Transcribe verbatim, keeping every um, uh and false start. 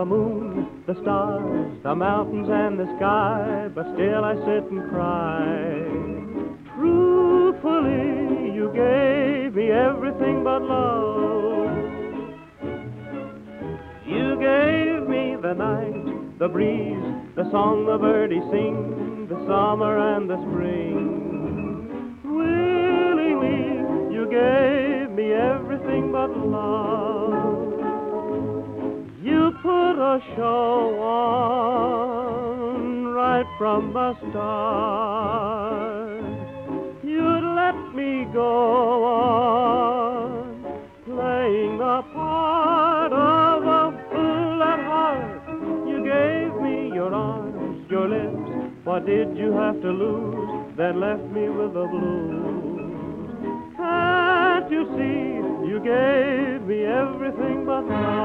the moon, the stars, the mountains and the sky, but still I sit and cry. Truthfully, you gave me everything but love. You gave me the night, the breeze, the song the birdies sing, the summer and the spring. Willingly, you gave me everything but love. You put a show on right from the start. You'd let me go on playing the part of a fool at heart. You gave me your arms, your lips. What did you have to lose that left me with the blues? Can't you see you gave me everything but love?